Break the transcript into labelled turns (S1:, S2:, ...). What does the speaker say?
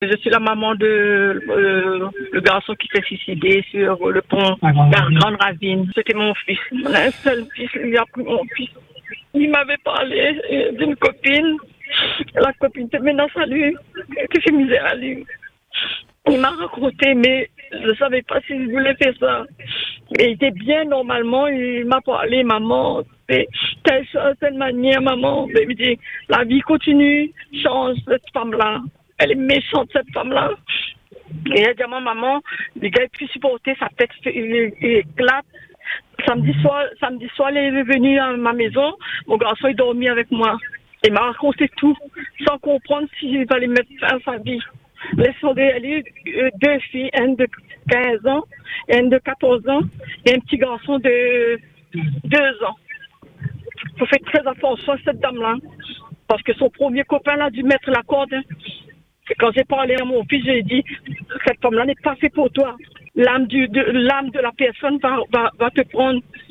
S1: Je suis la maman de le garçon qui s'est suicidé sur le pont vers Grande Ravine. C'était mon fils, mon un seul fils. Il a pris mon fils. Il m'avait parlé d'une copine. La copine te menace à lui, que fait misère à lui. Il m'a raconté, mais je ne savais pas s'il voulait faire ça. Mais il était bien normalement, il m'a parlé, maman, c'est telle chose, telle manière, maman. Il me dit, la vie continue, change cette femme-là. Elle est méchante, cette femme-là. Et elle dit à ma maman, le gars est plus supporté, sa tête il éclate. Samedi soir, il est venu à ma maison, mon garçon est dormi avec moi. Il m'a raconté tout, sans comprendre s'il fallait mettre fin à sa vie. Laissons aller deux filles, une de 15 ans et une de 14 ans, et un petit garçon de 2 ans. Il faut faire très attention à cette dame-là, parce que son premier copain a dû mettre la corde. Et quand j'ai parlé à mon fils, j'ai dit, cette femme-là n'est pas faite pour toi. L'âme de la personne va te prendre.